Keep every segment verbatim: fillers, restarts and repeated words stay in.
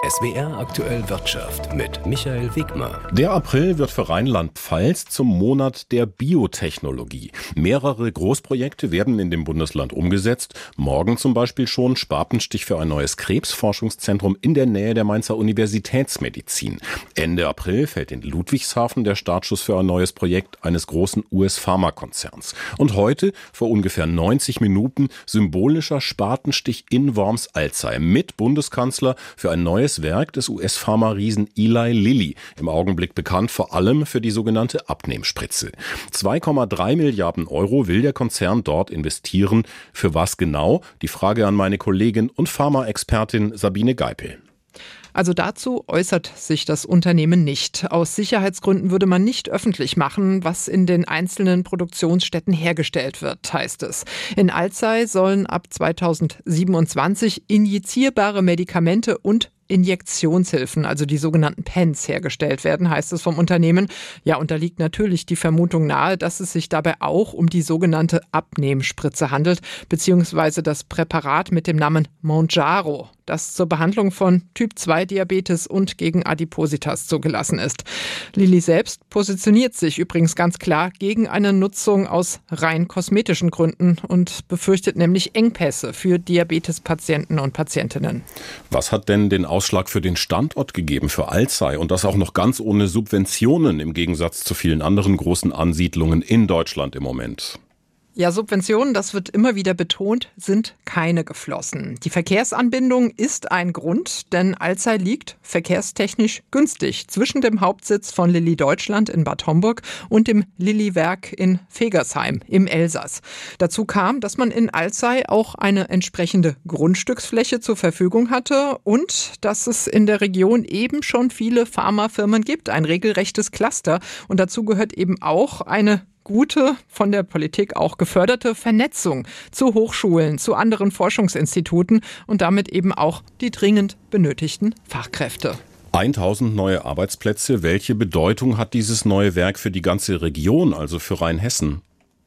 S W R Aktuell Wirtschaft mit Michael Wegmer. Der April wird für Rheinland-Pfalz zum Monat der Biotechnologie. Mehrere Großprojekte werden in dem Bundesland umgesetzt. Morgen zum Beispiel schon Spatenstich für ein neues Krebsforschungszentrum in der Nähe der Mainzer Universitätsmedizin. Ende April fällt in Ludwigshafen der Startschuss für ein neues Projekt eines großen U S-Pharmakonzerns. Und heute, vor ungefähr neunzig Minuten, symbolischer Spatenstich in Worms-Alzey mit Bundeskanzler für ein neues Werk des U S-Pharma-Riesen Eli Lilly, im Augenblick bekannt vor allem für die sogenannte Abnehmspritze. zwei Komma drei Milliarden Euro will der Konzern dort investieren. Für was genau? Die Frage an meine Kollegin und Pharma-Expertin Sabine Geipel. Also dazu äußert sich das Unternehmen nicht. Aus Sicherheitsgründen würde man nicht öffentlich machen, was in den einzelnen Produktionsstätten hergestellt wird, heißt es. In Alzey sollen ab zweitausendsiebenundzwanzig injizierbare Medikamente und Injektionshilfen, also die sogenannten Pens, hergestellt werden, heißt es vom Unternehmen. Ja, und da liegt natürlich die Vermutung nahe, dass es sich dabei auch um die sogenannte Abnehmspritze handelt, beziehungsweise das Präparat mit dem Namen Mounjaro, das zur Behandlung von Typ zwei Diabetes und gegen Adipositas zugelassen ist. Lilly selbst positioniert sich übrigens ganz klar gegen eine Nutzung aus rein kosmetischen Gründen und befürchtet nämlich Engpässe für Diabetespatienten und Patientinnen. Was hat denn den Ausschlag für den Standort gegeben für Alzey und das auch noch ganz ohne Subventionen im Gegensatz zu vielen anderen großen Ansiedlungen in Deutschland im Moment? Ja, Subventionen, das wird immer wieder betont, sind keine geflossen. Die Verkehrsanbindung ist ein Grund, denn Alzey liegt verkehrstechnisch günstig zwischen dem Hauptsitz von Lilly Deutschland in Bad Homburg und dem Lilly-Werk in Fegersheim im Elsass. Dazu kam, dass man in Alzey auch eine entsprechende Grundstücksfläche zur Verfügung hatte und dass es in der Region eben schon viele Pharmafirmen gibt, ein regelrechtes Cluster. Und dazu gehört eben auch eine gute, von der Politik auch geförderte Vernetzung zu Hochschulen, zu anderen Forschungsinstituten und damit eben auch die dringend benötigten Fachkräfte. tausend neue Arbeitsplätze. Welche Bedeutung hat dieses neue Werk für die ganze Region, also für Rheinhessen?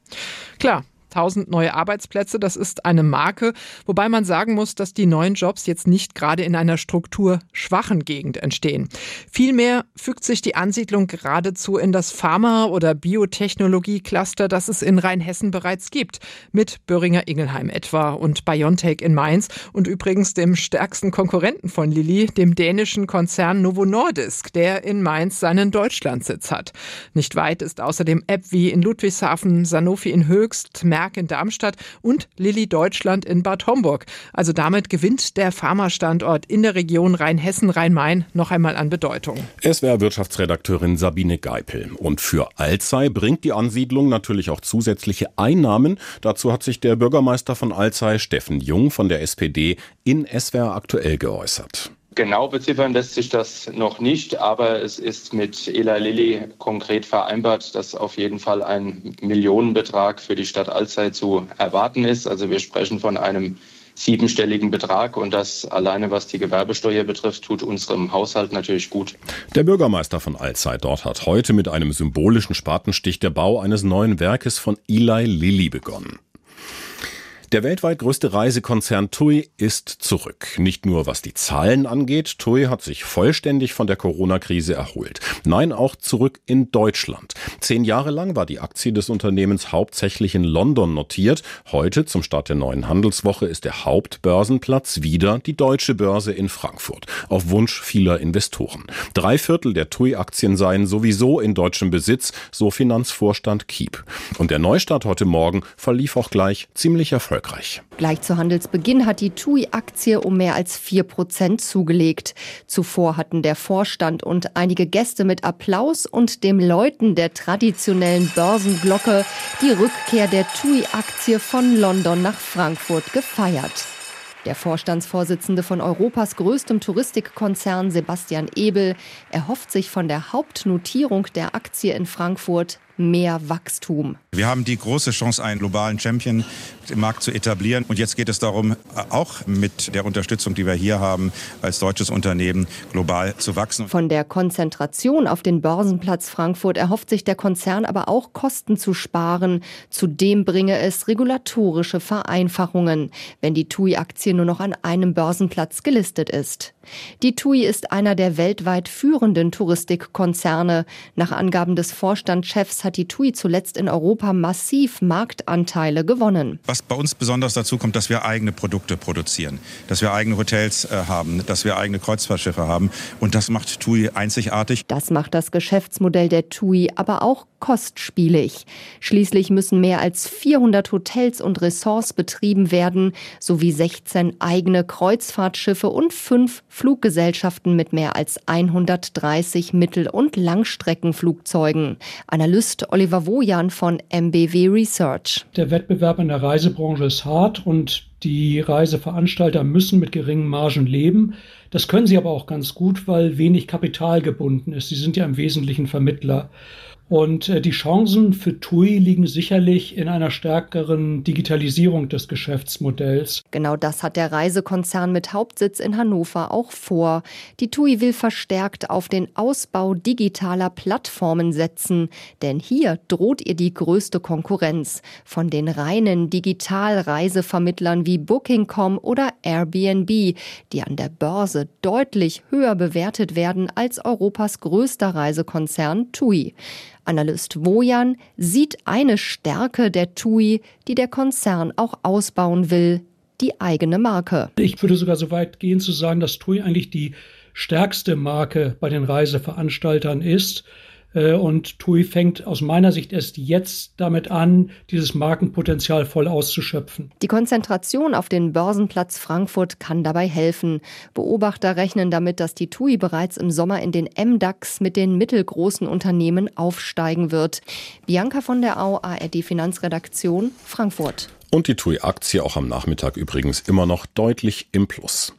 Klar. tausend neue Arbeitsplätze, das ist eine Marke, wobei man sagen muss, dass die neuen Jobs jetzt nicht gerade in einer strukturschwachen Gegend entstehen. Vielmehr fügt sich die Ansiedlung geradezu in das Pharma- oder Biotechnologie-Cluster, das es in Rheinhessen bereits gibt, mit Boehringer Ingelheim etwa und BioNTech in Mainz und übrigens dem stärksten Konkurrenten von Lilly, dem dänischen Konzern Novo Nordisk, der in Mainz seinen Deutschlandsitz hat. Nicht weit ist außerdem AbbVie in Ludwigshafen, Sanofi in Höchst, Merck in Darmstadt und Lilly Deutschland in Bad Homburg. Also damit gewinnt der Pharmastandort in der Region Rheinhessen-Rhein-Main noch einmal an Bedeutung. S W R-Wirtschaftsredakteurin Sabine Geipel. Und für Alzey bringt die Ansiedlung natürlich auch zusätzliche Einnahmen. Dazu hat sich der Bürgermeister von Alzey, Steffen Jung von der S P D, in S W R aktuell geäußert. Genau beziffern lässt sich das noch nicht, aber es ist mit Eli Lilly konkret vereinbart, dass auf jeden Fall ein Millionenbetrag für die Stadt Alzey zu erwarten ist. Also wir sprechen von einem siebenstelligen Betrag und das alleine, was die Gewerbesteuer betrifft, tut unserem Haushalt natürlich gut. Der Bürgermeister von Alzey dort hat heute mit einem symbolischen Spatenstich der Bau eines neuen Werkes von Eli Lilly begonnen. Der weltweit größte Reisekonzern TUI ist zurück. Nicht nur was die Zahlen angeht, TUI hat sich vollständig von der Corona-Krise erholt. Nein, auch zurück in Deutschland. Zehn Jahre lang war die Aktie des Unternehmens hauptsächlich in London notiert. Heute, zum Start der neuen Handelswoche, ist der Hauptbörsenplatz wieder die Deutsche Börse in Frankfurt. Auf Wunsch vieler Investoren. Drei Viertel der TUI-Aktien seien sowieso in deutschem Besitz, so Finanzvorstand Kiep. Und der Neustart heute Morgen verlief auch gleich ziemlich erfolgreich. Gleich zu Handelsbeginn hat die TUI-Aktie um mehr als vier Prozent zugelegt. Zuvor hatten der Vorstand und einige Gäste mit Applaus und dem Läuten der traditionellen Börsenglocke die Rückkehr der TUI-Aktie von London nach Frankfurt gefeiert. Der Vorstandsvorsitzende von Europas größtem Touristikkonzern, Sebastian Ebel, erhofft sich von der Hauptnotierung der Aktie in Frankfurt mehr Wachstum. Wir haben die große Chance, einen globalen Champion im Markt zu etablieren. Und jetzt geht es darum, auch mit der Unterstützung, die wir hier haben, als deutsches Unternehmen global zu wachsen. Von der Konzentration auf den Börsenplatz Frankfurt erhofft sich der Konzern aber auch, Kosten zu sparen. Zudem bringe es regulatorische Vereinfachungen, wenn die TUI-Aktie nur noch an einem Börsenplatz gelistet ist. Die T U I ist einer der weltweit führenden Touristikkonzerne. Nach Angaben des Vorstandschefs hat die T U I zuletzt in Europa massiv Marktanteile gewonnen. Was bei uns besonders dazu kommt, dass wir eigene Produkte produzieren, dass wir eigene Hotels äh, haben, dass wir eigene Kreuzfahrtschiffe haben. Und das macht T U I einzigartig. Das macht das Geschäftsmodell der T U I aber auch kostspielig. Schließlich müssen mehr als vierhundert Hotels und Ressorts betrieben werden, sowie sechzehn eigene Kreuzfahrtschiffe und fünf Fluggesellschaften mit mehr als hundertdreißig Mittel- und Langstreckenflugzeugen. Analyst Oliver Wojan von M B W Research. Der Wettbewerb in der Reisebranche ist hart und die Reiseveranstalter müssen mit geringen Margen leben. Das können sie aber auch ganz gut, weil wenig Kapital gebunden ist. Sie sind ja im Wesentlichen Vermittler. Und die Chancen für T U I liegen sicherlich in einer stärkeren Digitalisierung des Geschäftsmodells. Genau das hat der Reisekonzern mit Hauptsitz in Hannover auch vor. Die T U I will verstärkt auf den Ausbau digitaler Plattformen setzen. Denn hier droht ihr die größte Konkurrenz von den reinen Digital-Reisevermittlern wie Booking Punkt com oder Airbnb, die an der Börse deutlich höher bewertet werden als Europas größter Reisekonzern T U I. Analyst Wojan sieht eine Stärke der T U I, die der Konzern auch ausbauen will, die eigene Marke. Ich würde sogar so weit gehen zu sagen, dass T U I eigentlich die stärkste Marke bei den Reiseveranstaltern ist. Und T U I fängt aus meiner Sicht erst jetzt damit an, dieses Markenpotenzial voll auszuschöpfen. Die Konzentration auf den Börsenplatz Frankfurt kann dabei helfen. Beobachter rechnen damit, dass die T U I bereits im Sommer in den M DAX mit den mittelgroßen Unternehmen aufsteigen wird. Bianca von der Au, A R D Finanzredaktion, Frankfurt. Und die T U I-Aktie auch am Nachmittag übrigens immer noch deutlich im Plus.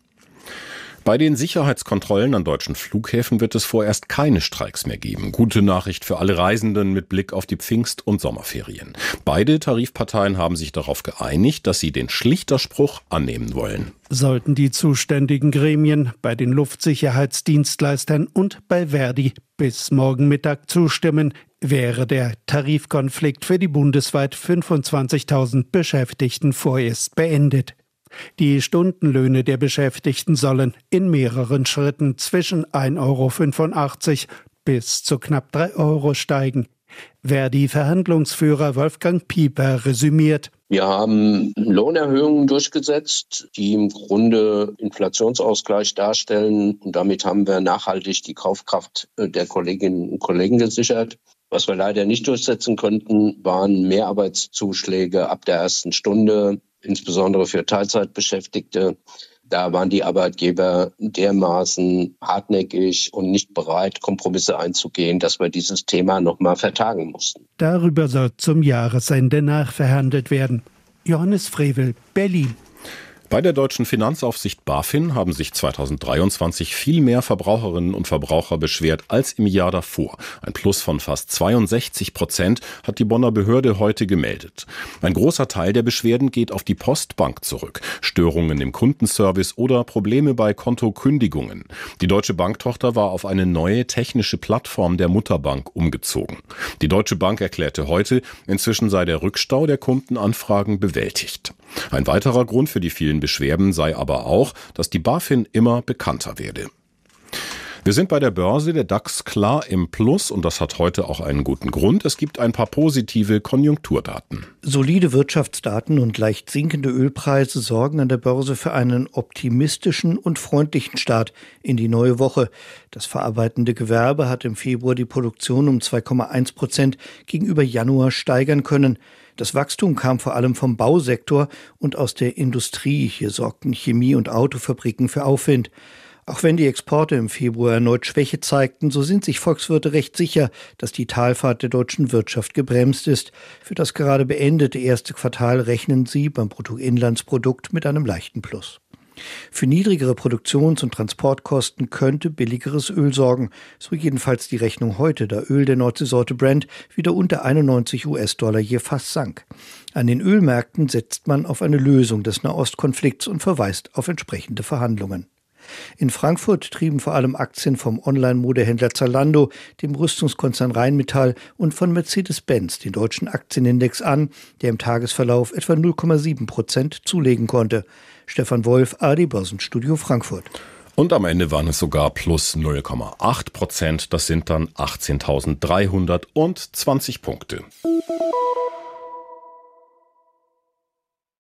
Bei den Sicherheitskontrollen an deutschen Flughäfen wird es vorerst keine Streiks mehr geben. Gute Nachricht für alle Reisenden mit Blick auf die Pfingst- und Sommerferien. Beide Tarifparteien haben sich darauf geeinigt, dass sie den Schlichterspruch annehmen wollen. Sollten die zuständigen Gremien bei den Luftsicherheitsdienstleistern und bei Verdi bis morgen Mittag zustimmen, wäre der Tarifkonflikt für die bundesweit fünfundzwanzigtausend Beschäftigten vorerst beendet. Die Stundenlöhne der Beschäftigten sollen in mehreren Schritten zwischen ein Euro fünfundachtzig bis zu knapp drei Euro steigen. Verdi-Verhandlungsführer Wolfgang Pieper resümiert. Wir haben Lohnerhöhungen durchgesetzt, die im Grunde Inflationsausgleich darstellen. Und damit haben wir nachhaltig die Kaufkraft der Kolleginnen und Kollegen gesichert. Was wir leider nicht durchsetzen konnten, waren Mehrarbeitszuschläge ab der ersten Stunde, insbesondere für Teilzeitbeschäftigte. Da waren die Arbeitgeber dermaßen hartnäckig und nicht bereit, Kompromisse einzugehen, dass wir dieses Thema nochmal vertagen mussten. Darüber soll zum Jahresende nachverhandelt werden. Johannes Frevel, Berlin. Bei der deutschen Finanzaufsicht BaFin haben sich zweitausenddreiundzwanzig viel mehr Verbraucherinnen und Verbraucher beschwert als im Jahr davor. Ein Plus von fast zweiundsechzig Prozent hat die Bonner Behörde heute gemeldet. Ein großer Teil der Beschwerden geht auf die Postbank zurück. Störungen im Kundenservice oder Probleme bei Kontokündigungen. Die Deutsche Banktochter war auf eine neue technische Plattform der Mutterbank umgezogen. Die Deutsche Bank erklärte heute, inzwischen sei der Rückstau der Kundenanfragen bewältigt. Ein weiterer Grund für die vielen Beschwerden sei aber auch, dass die BaFin immer bekannter werde. Wir sind bei der Börse, der DAX klar im Plus und das hat heute auch einen guten Grund. Es gibt ein paar positive Konjunkturdaten. Solide Wirtschaftsdaten und leicht sinkende Ölpreise sorgen an der Börse für einen optimistischen und freundlichen Start in die neue Woche. Das verarbeitende Gewerbe hat im Februar die Produktion um zwei Komma eins Prozent gegenüber Januar steigern können. Das Wachstum kam vor allem vom Bausektor und aus der Industrie. Hier sorgten Chemie- und Autofabriken für Aufwind. Auch wenn die Exporte im Februar erneut Schwäche zeigten, so sind sich Volkswirte recht sicher, dass die Talfahrt der deutschen Wirtschaft gebremst ist. Für das gerade beendete erste Quartal rechnen sie beim Bruttoinlandsprodukt mit einem leichten Plus. Für niedrigere Produktions- und Transportkosten könnte billigeres Öl sorgen. So jedenfalls die Rechnung heute, da Öl der Nordseesorte Brent wieder unter einundneunzig US-Dollar je Fass sank. An den Ölmärkten setzt man auf eine Lösung des Nahostkonflikts und verweist auf entsprechende Verhandlungen. In Frankfurt trieben vor allem Aktien vom Online-Modehändler Zalando, dem Rüstungskonzern Rheinmetall und von Mercedes-Benz den deutschen Aktienindex an, der im Tagesverlauf etwa null Komma sieben Prozent zulegen konnte. Stefan Wolf, A R D Börsenstudio Frankfurt. Und am Ende waren es sogar plus null Komma acht Prozent. Das sind dann achtzehntausenddreihundertzwanzig Punkte.